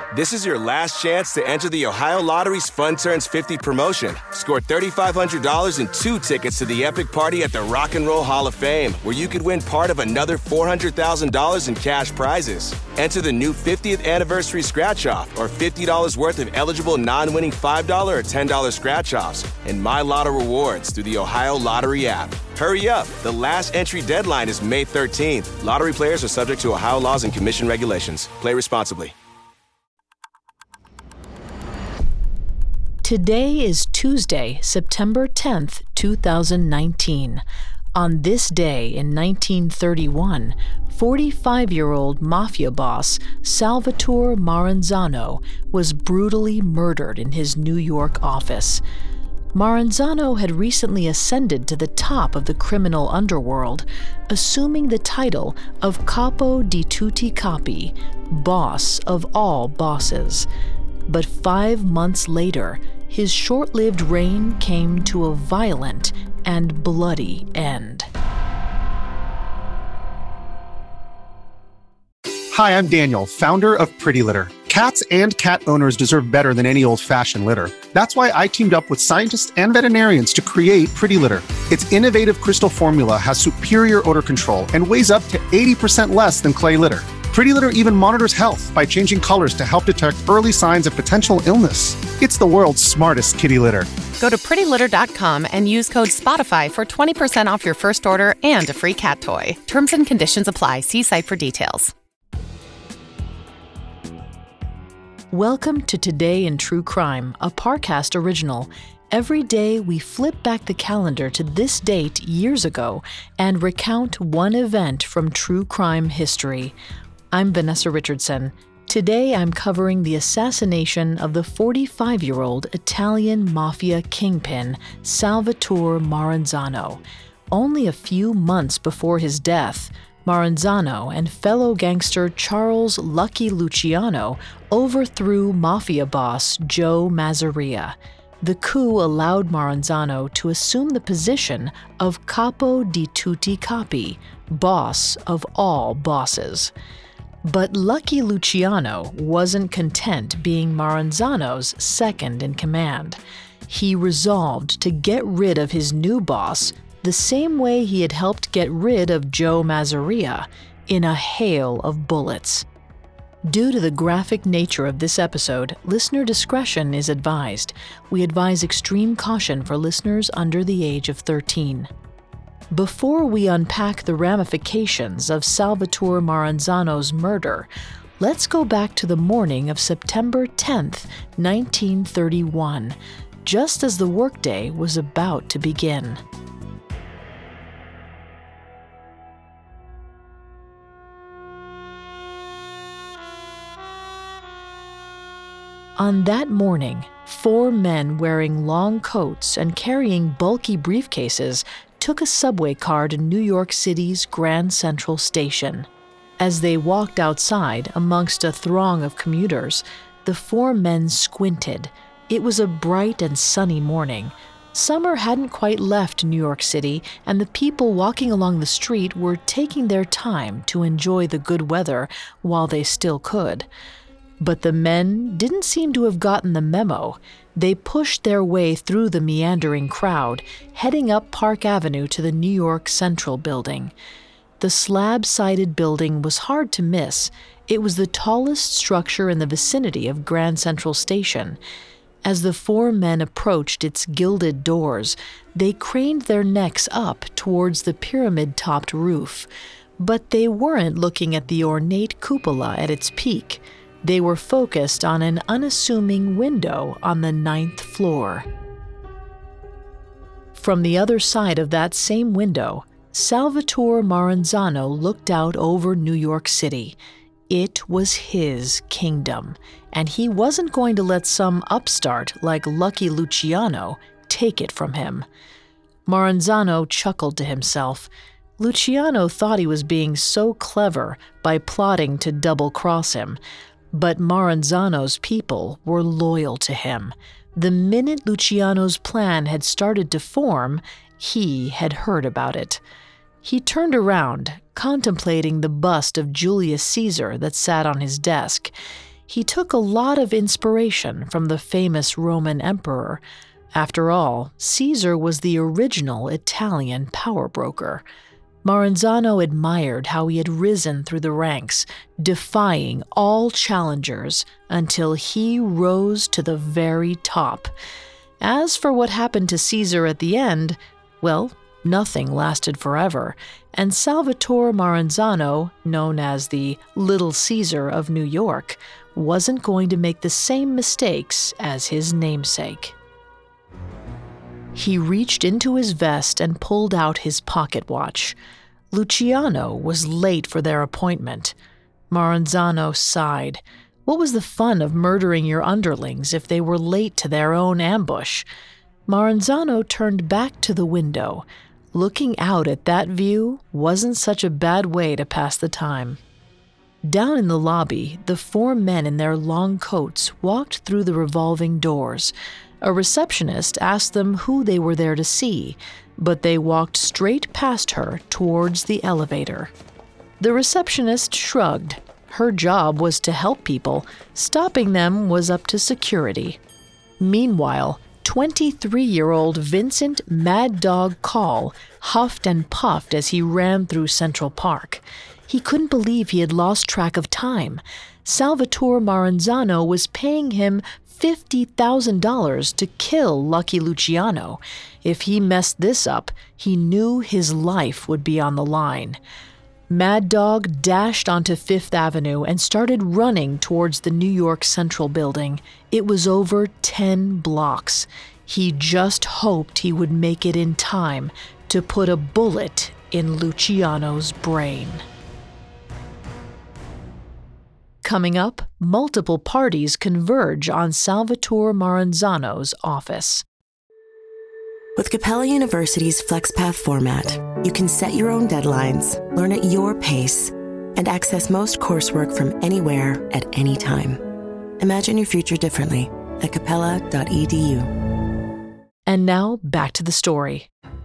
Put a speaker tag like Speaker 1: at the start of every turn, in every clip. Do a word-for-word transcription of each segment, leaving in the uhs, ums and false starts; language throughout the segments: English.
Speaker 1: This is your last chance to enter the Ohio Lottery's Fun Turns fifty promotion. Score three thousand five hundred dollars and two tickets to the epic party at the Rock and Roll Hall of Fame, where you could win part of another four hundred thousand dollars in cash prizes. Enter the new fiftieth anniversary scratch-off or fifty dollars worth of eligible non-winning five dollars or ten dollars scratch-offs and My Lotto rewards through the Ohio Lottery app. Hurry up. The last entry deadline is May thirteenth. Lottery players are subject to Ohio laws and commission regulations. Play responsibly.
Speaker 2: Today is Tuesday, September tenth, two thousand nineteen. On this day in nineteen thirty-one, forty-five-year-old mafia boss Salvatore Maranzano was brutally murdered in his New York office. Maranzano had recently ascended to the top of the criminal underworld, assuming the title of Capo di Tutti Capi, boss of all bosses. But five months later, his short-lived reign came to a violent and bloody end.
Speaker 3: Hi, I'm Daniel, founder of Pretty Litter. Cats and cat owners deserve better than any old-fashioned litter. That's why I teamed up with scientists and veterinarians to create Pretty Litter. Its innovative crystal formula has superior odor control and weighs up to eighty percent less than clay litter. Pretty Litter even monitors health by changing colors to help detect early signs of potential illness. It's the world's smartest kitty litter.
Speaker 4: Go to pretty litter dot com and use code SPOTIFY for twenty percent off your first order and a free cat toy. Terms and conditions apply. See site for details.
Speaker 2: Welcome to Today in True Crime, a Parcast original. Every day we flip back the calendar to this date years ago and recount one event from true crime history. I'm Vanessa Richardson. Today I'm covering the assassination of the forty-five-year-old Italian mafia kingpin Salvatore Maranzano. Only a few months before his death, Maranzano and fellow gangster Charles Lucky Luciano overthrew mafia boss Joe Masseria. The coup allowed Maranzano to assume the position of Capo di Tutti Capi, boss of all bosses. But Lucky Luciano wasn't content being Maranzano's second in command. He resolved to get rid of his new boss the same way he had helped get rid of Joe Masseria, in a hail of bullets. Due to the graphic nature of this episode, listener discretion is advised. We advise extreme caution for listeners under the age of thirteen. Before we unpack the ramifications of Salvatore Maranzano's murder, let's go back to the morning of September tenth, nineteen thirty-one, just as the workday was about to begin. On that morning, four men wearing long coats and carrying bulky briefcases took a subway car to New York City's Grand Central Station. As they walked outside amongst a throng of commuters, the four men squinted. It was a bright and sunny morning. Summer hadn't quite left New York City, and the people walking along the street were taking their time to enjoy the good weather while they still could. But the men didn't seem to have gotten the memo. They pushed their way through the meandering crowd, heading up Park Avenue to the New York Central Building. The slab-sided building was hard to miss. It was the tallest structure in the vicinity of Grand Central Station. As the four men approached its gilded doors, they craned their necks up towards the pyramid-topped roof. But they weren't looking at the ornate cupola at its peak. They were focused on an unassuming window on the ninth floor. From the other side of that same window, Salvatore Maranzano looked out over New York City. It was his kingdom, and he wasn't going to let some upstart like Lucky Luciano take it from him. Maranzano chuckled to himself. Luciano thought he was being so clever by plotting to double-cross him. But Maranzano's people were loyal to him. The minute Luciano's plan had started to form, he had heard about it. He turned around, contemplating the bust of Julius Caesar that sat on his desk. He took a lot of inspiration from the famous Roman emperor. After all, Caesar was the original Italian power broker. Maranzano admired how he had risen through the ranks, defying all challengers until he rose to the very top. As for what happened to Caesar at the end, well, nothing lasted forever, and Salvatore Maranzano, known as the Little Caesar of New York, wasn't going to make the same mistakes as his namesake. He reached into his vest and pulled out his pocket watch. Luciano was late for their appointment. Maranzano sighed. What was the fun of murdering your underlings if they were late to their own ambush? Maranzano turned back to the window. Looking out at that view wasn't such a bad way to pass the time. Down in the lobby, the four men in their long coats walked through the revolving doors. A receptionist asked them who they were there to see, but they walked straight past her towards the elevator. The receptionist shrugged. Her job was to help people. Stopping them was up to security. Meanwhile, twenty-three-year-old Vincent Mad Dog Call huffed and puffed as he ran through Central Park. He couldn't believe he had lost track of time. Salvatore Maranzano was paying him fifty thousand dollars to kill Lucky Luciano. If he messed this up, he knew his life would be on the line. Mad Dog dashed onto Fifth Avenue and started running towards the New York Central building. It was over ten blocks. He just hoped he would make it in time to put a bullet in Luciano's brain. Coming up, multiple parties converge on Salvatore Maranzano's office.
Speaker 5: With Capella University's FlexPath format, you can set your own deadlines, learn at your pace, and access most coursework from anywhere at any time. Imagine your future differently at capella dot e d u.
Speaker 2: And now, back to the story.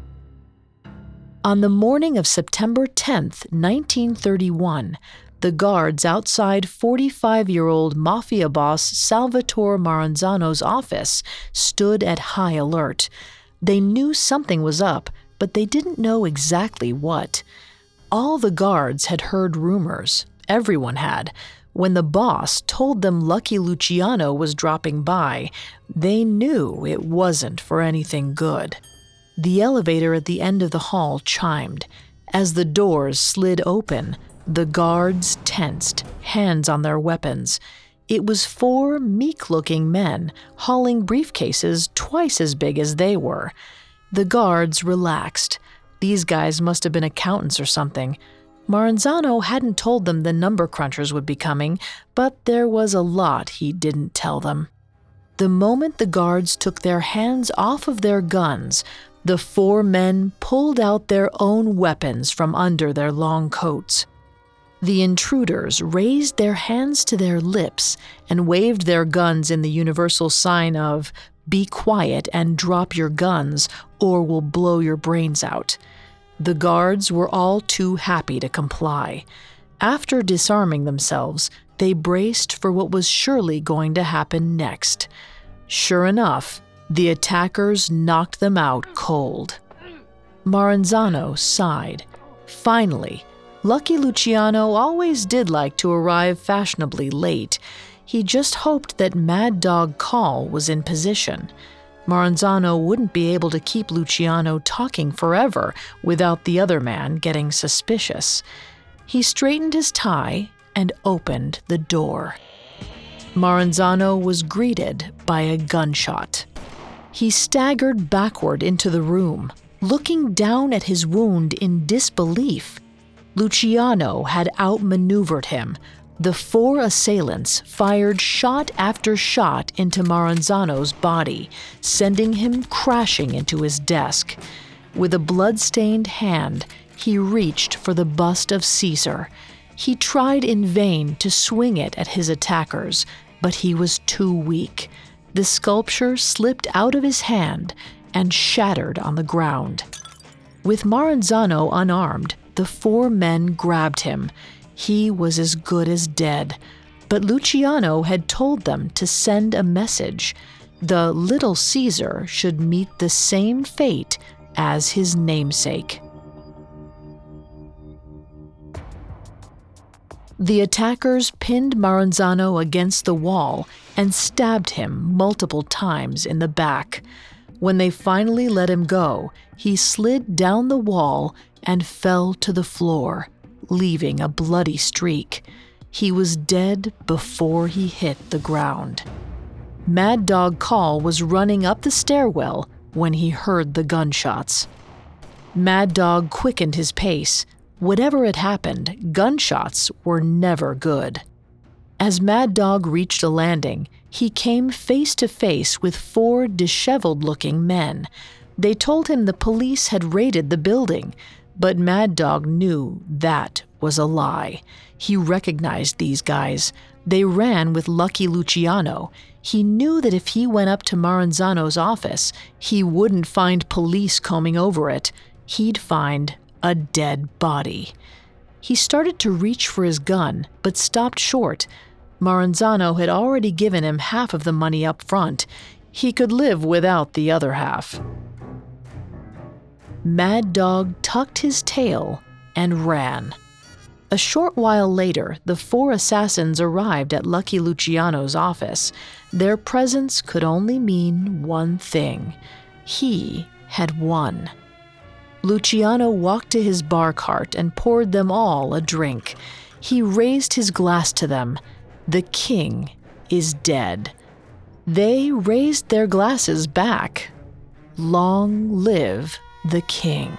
Speaker 2: On the morning of September tenth, nineteen thirty-one, the guards outside forty-five-year-old mafia boss Salvatore Maranzano's office stood at high alert. They knew something was up, but they didn't know exactly what. All the guards had heard rumors. Everyone had. When the boss told them Lucky Luciano was dropping by, they knew it wasn't for anything good. The elevator at the end of the hall chimed. As the doors slid open, the guards tensed, hands on their weapons. It was four meek-looking men hauling briefcases twice as big as they were. The guards relaxed. These guys must have been accountants or something. Maranzano hadn't told them the number crunchers would be coming, but there was a lot he didn't tell them. The moment the guards took their hands off of their guns, the four men pulled out their own weapons from under their long coats. The intruders raised their hands to their lips and waved their guns in the universal sign of, "Be quiet and drop your guns, or we'll blow your brains out." The guards were all too happy to comply. After disarming themselves, they braced for what was surely going to happen next. Sure enough, the attackers knocked them out cold. Maranzano sighed. Finally, Lucky Luciano always did like to arrive fashionably late. He just hoped that Mad Dog Call was in position. Maranzano wouldn't be able to keep Luciano talking forever without the other man getting suspicious. He straightened his tie and opened the door. Maranzano was greeted by a gunshot. He staggered backward into the room, looking down at his wound in disbelief. Luciano had outmaneuvered him. The four assailants fired shot after shot into Maranzano's body, sending him crashing into his desk. With a blood-stained hand, he reached for the bust of Caesar. He tried in vain to swing it at his attackers, but he was too weak. The sculpture slipped out of his hand and shattered on the ground. With Maranzano unarmed, the four men grabbed him. He was as good as dead. But Luciano had told them to send a message. The Little Caesar should meet the same fate as his namesake. The attackers pinned Maranzano against the wall and stabbed him multiple times in the back. When they finally let him go, he slid down the wall and fell to the floor, leaving a bloody streak. He was dead before he hit the ground. Mad Dog Call was running up the stairwell when he heard the gunshots. Mad Dog quickened his pace. Whatever had happened, gunshots were never good. As Mad Dog reached a landing, he came face to face with four disheveled-looking men. They told him the police had raided the building, but Mad Dog knew that was a lie. He recognized these guys. They ran with Lucky Luciano. He knew that if he went up to Maranzano's office, he wouldn't find police combing over it. He'd find a dead body. He started to reach for his gun, but stopped short. Maranzano had already given him half of the money up front. He could live without the other half. Mad Dog tucked his tail and ran. A short while later, the four assassins arrived at Lucky Luciano's office. Their presence could only mean one thing. He had won. Luciano walked to his bar cart and poured them all a drink. He raised his glass to them. The king is dead. They raised their glasses back. Long live the king.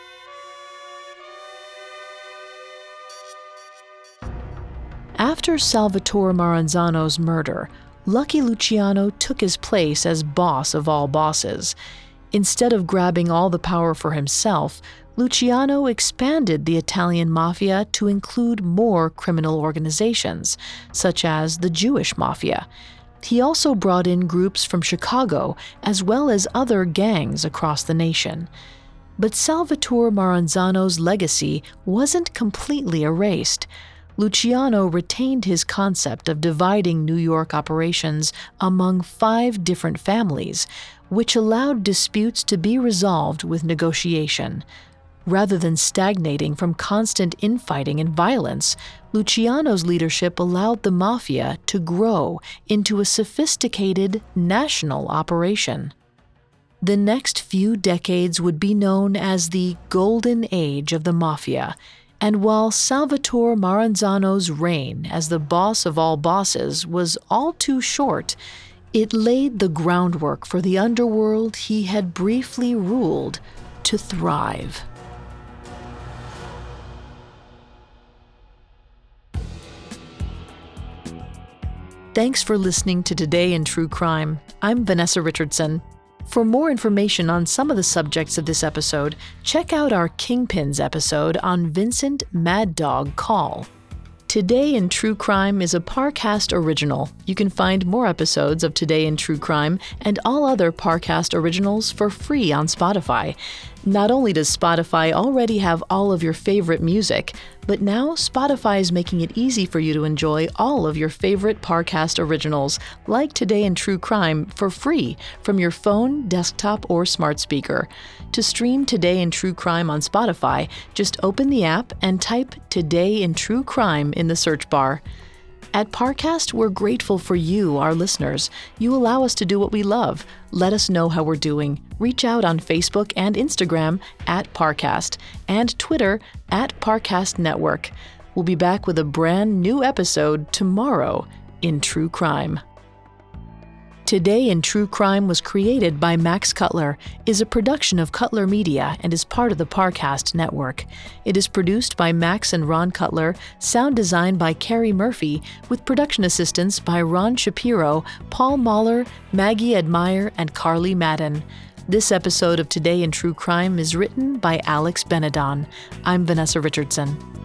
Speaker 2: After Salvatore Maranzano's murder, Lucky Luciano took his place as boss of all bosses. Instead of grabbing all the power for himself, Luciano expanded the Italian mafia to include more criminal organizations, such as the Jewish mafia. He also brought in groups from Chicago, as well as other gangs across the nation. But Salvatore Maranzano's legacy wasn't completely erased. Luciano retained his concept of dividing New York operations among five different families, which allowed disputes to be resolved with negotiation. Rather than stagnating from constant infighting and violence, Luciano's leadership allowed the mafia to grow into a sophisticated national operation. The next few decades would be known as the Golden Age of the Mafia, and while Salvatore Maranzano's reign as the boss of all bosses was all too short, it laid the groundwork for the underworld he had briefly ruled to thrive. Thanks for listening to Today in True Crime. I'm Vanessa Richardson. For more information on some of the subjects of this episode, check out our Kingpins episode on Vincent Mad Dog Call. Today in True Crime is a Parcast original. You can find more episodes of Today in True Crime and all other Parcast originals for free on Spotify. Not only does Spotify already have all of your favorite music, but now Spotify is making it easy for you to enjoy all of your favorite Parcast originals, like Today in True Crime, for free from your phone, desktop, or smart speaker. To stream Today in True Crime on Spotify, just open the app and type Today in True Crime in the search bar. At Parcast, we're grateful for you, our listeners. You allow us to do what we love. Let us know how we're doing. Reach out on Facebook and Instagram at Parcast and Twitter at Parcast Network. We'll be back with a brand new episode tomorrow in True Crime. Today in True Crime was created by Max Cutler, is a production of Cutler Media, and is part of the Parcast Network. It is produced by Max and Ron Cutler, sound design by Carrie Murphy, with production assistance by Ron Shapiro, Paul Mahler, Maggie Admire, and Carly Madden. This episode of Today in True Crime is written by Alex Benedon. I'm Vanessa Richardson.